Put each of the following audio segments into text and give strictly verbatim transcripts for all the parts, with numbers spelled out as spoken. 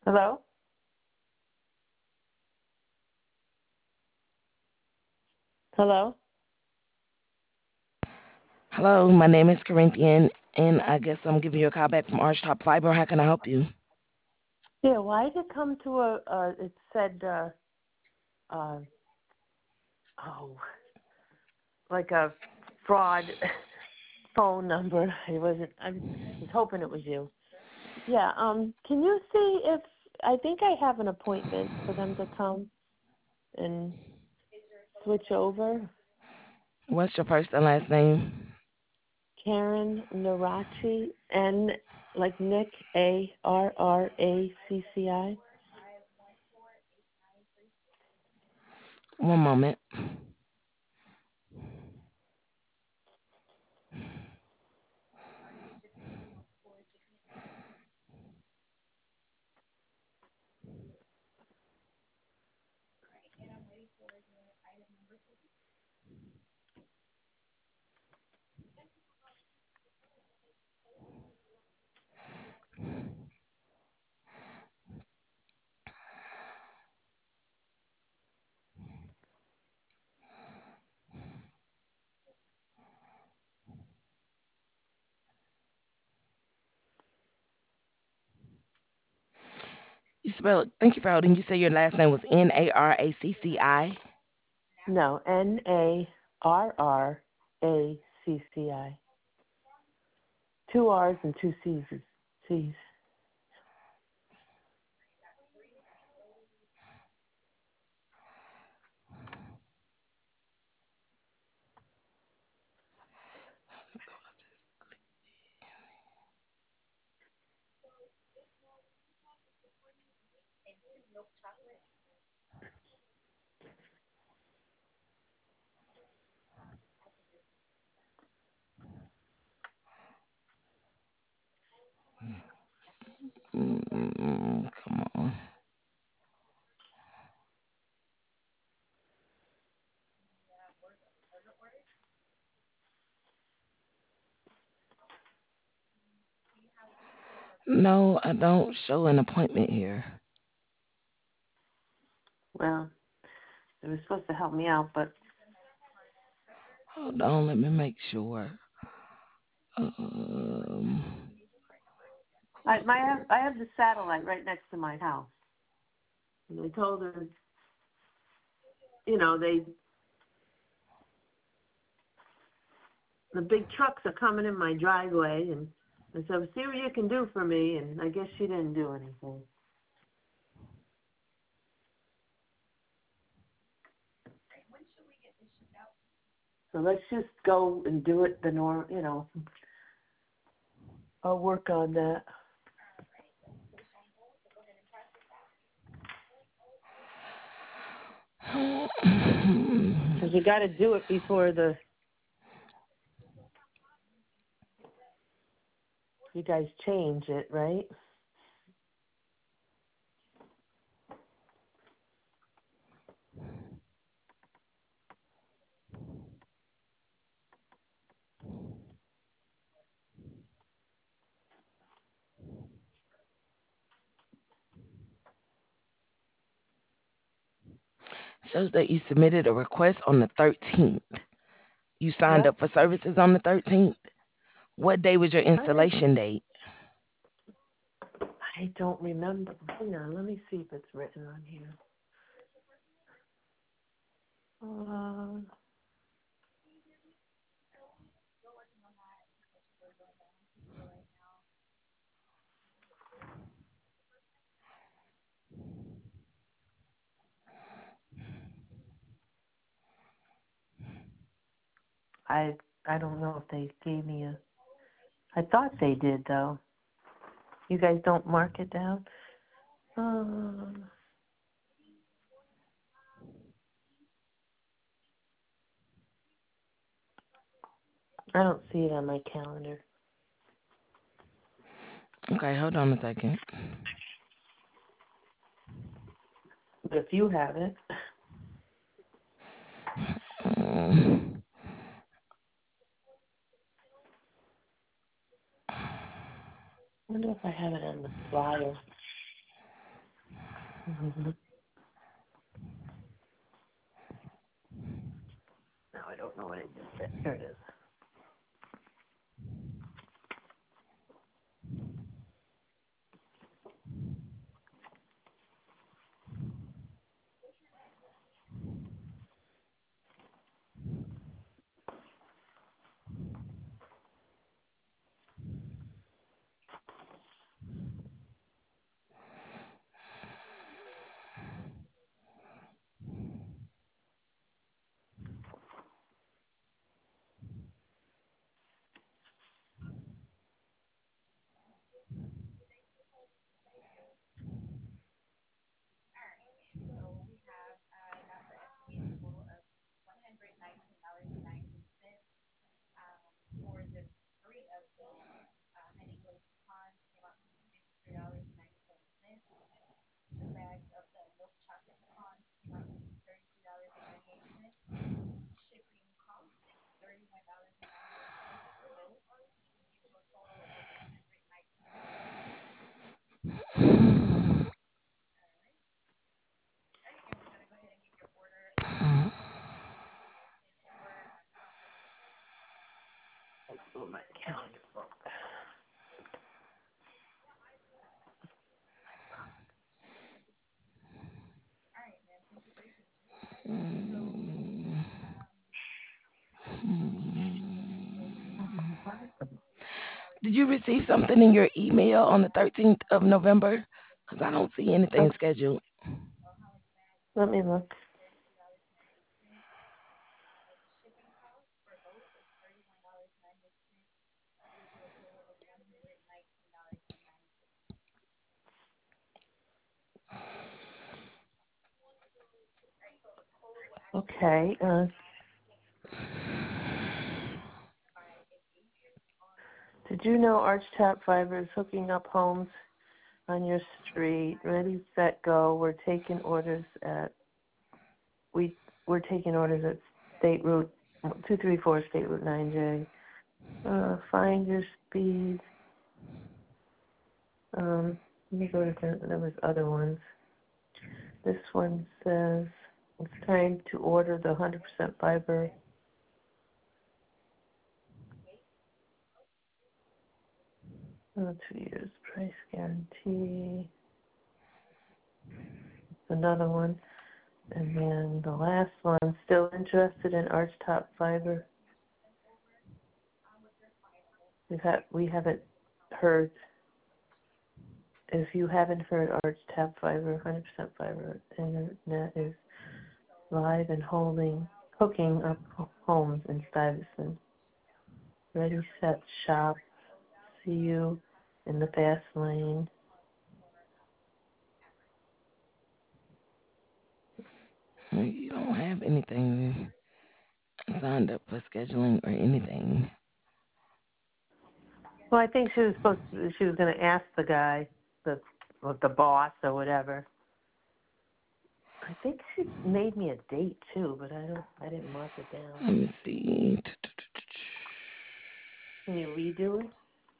Hello? Hello? Hello, my name is Corinthian, and I guess I'm giving you a call back from Arch Top Fiber. How can I help you? Yeah, why did it come to a, uh, it said, uh, uh, oh, like a fraud phone number. It wasn't, I was hoping it was you. Yeah, um, can you see if, I think I have an appointment for them to come and switch over. What's your first and last name? Karen Narachi, N, like Nick, A R R A C C I. One moment. You spelled, thank you for holding. You said your last name was N A R A C C I. No, N A R R A C C I. Two R's and two C's. C's. Mm, come on. No, I don't show an appointment here. Well, they were supposed to help me out, but Hold on, let me make sure. Um, I my have, I have the satellite right next to my house. And they told her, you know, they the big trucks are coming in my driveway, and I said, see what you can do for me, and I guess she didn't do anything. So let's just go and do it the norm, you know. I'll work on that. Because we got to do it before the you guys change it, right? Shows that you submitted a request on the thirteenth. You signed Yep. up for services on the thirteenth. What day was your I don't, installation date? I don't remember. Hang on, let me see if it's written on here. Uh, I I don't know if they gave me a. I thought they did though. You guys don't mark it down. Uh, I don't see it on my calendar. Okay, hold on a second. But if you have it, Um, I wonder if I have it on the flyer. Mhm. No, I don't know what it is. Here it is. Oh, my calendar. Did you receive something in your email on the thirteenth of November? Because I don't see anything Oh, scheduled. let me look. Okay. Uh, did you know Arch Tap Fiber is hooking up homes on your street? Ready, set, go. We're taking orders at we we're taking orders at State Route two three four State Route nine J. Uh, find your speed. Um, let me go to the, there was other ones. This one says it's time to order the one hundred percent fiber. Oh, two years price guarantee. Another one. And then the last one, still interested in Arch Top Fiber? We've had, we haven't heard, if you haven't heard Arch Tap Fiber, one hundred percent fiber internet is live and holding, hooking up homes in Stuyvesant. Ready, set, shop. See you in the fast lane. You don't have anything signed up for scheduling or anything. Well, I think she was supposed to, she was going to ask the guy, the the boss or whatever. I think she made me a date too, but I don't. I didn't mark it down. Let me see. Can you redo it?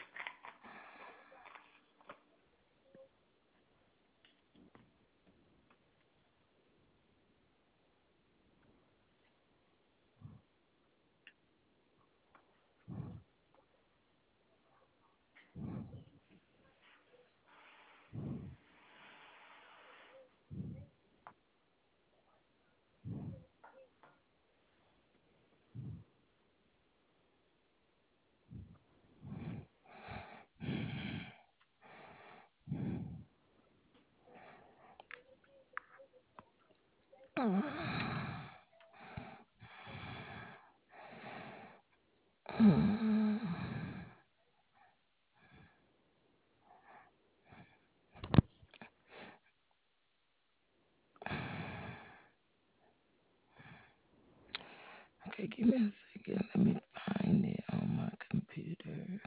Okay, give me a second. Let me find it on my computer.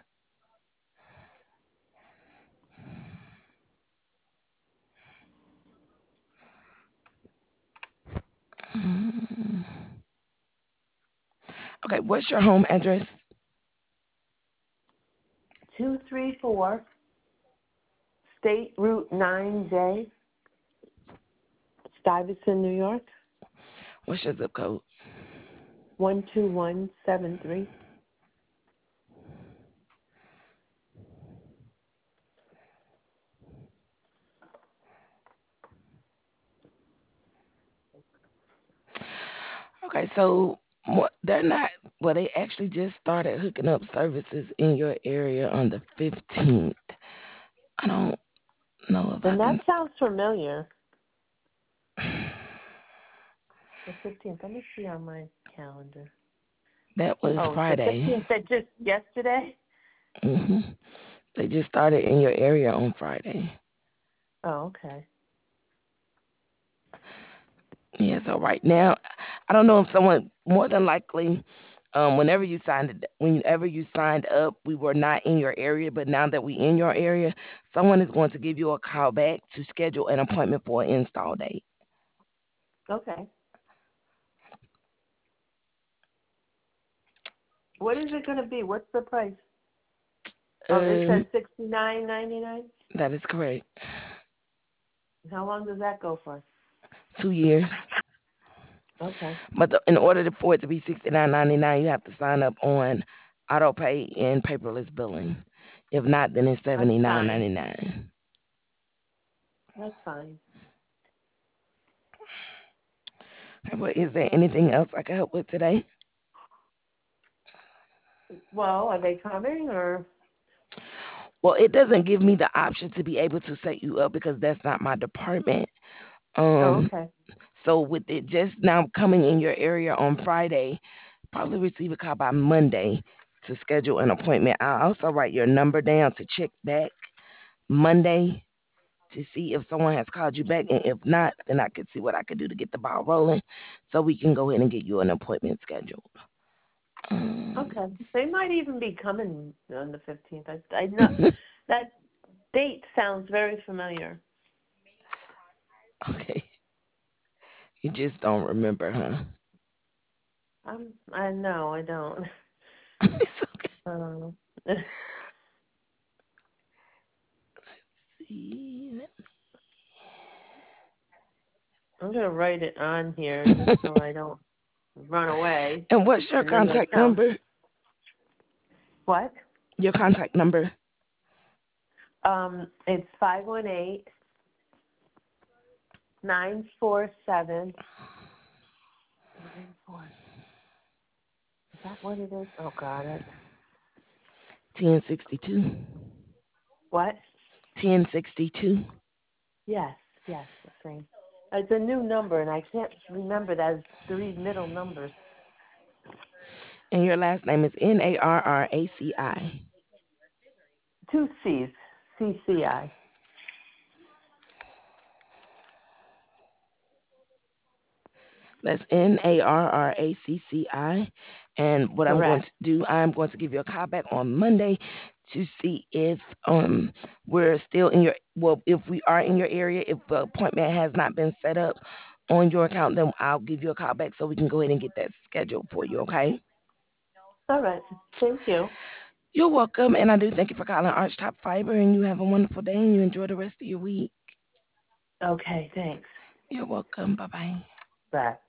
Okay, what's your home address? Two three four State Route nine J. Stuyvesant, New York, What's your zip code? one two one seven three. Okay, so mo- they're not, well, they actually just started hooking up services in your area on the fifteenth. I don't know if I Then that can. sounds familiar. The fifteenth. Let me see on my calendar. That was Oh, the Friday. fifteenth. That just yesterday. hmm They just started in your area on Friday. Oh, okay. Yeah, so right now, I don't know if someone, more than likely, um, whenever you signed it, whenever you signed up, we were not in your area, but now that we in your area, someone is going to give you a call back to schedule an appointment for an install date. Okay. What is it going to be? What's the price? Oh, it says Um, sixty nine ninety nine. that is correct. How long does that go for? Two years. Okay. But the, in order to, for it to be sixty nine ninety nine, you have to sign up on auto pay and paperless billing. If not, then it's That's seventy nine fine. ninety nine. That's fine. Well, is there anything else I can help with today? Well, are they coming or? Well, it doesn't give me the option to be able to set you up because that's not my department. Oh, Um, okay. so with it just now coming in your area on Friday, probably receive a call by Monday to schedule an appointment. I'll also write your number down to check back Monday to see if someone has called you back, and if not, then I could see what I could do to get the ball rolling, so we can go ahead and get you an appointment scheduled. Um, Okay. They might even be coming on the fifteenth. I, I know that date sounds very familiar. okay, you just don't remember, huh? Um, I know I don't. It's okay. Um, See. I'm gonna write it on here just so I don't run away, And what's your and then they contact come. number? What? Your contact number. Um, it's five one eight nine four seven nine four. Is that what it is? Oh God! It, ten sixty-two. what? ten sixty-two. Yes, yes, the same. It's a new number, and I can't remember those three middle numbers. And your last name is N A R R A C I. Two C's. C C I. That's N A R R A C C I. And what I'm going Correct. to do, I'm going to give you a call back on Monday to see if um we're still in your, well, if we are in your area, if the appointment has not been set up on your account, then I'll give you a call back so we can go ahead and get that scheduled for you, okay? All right. Thank you. You're welcome, and I do thank you for calling Arch Top Fiber, and you have a wonderful day, and you enjoy the rest of your week. Okay, thanks. You're welcome. Bye bye. Bye.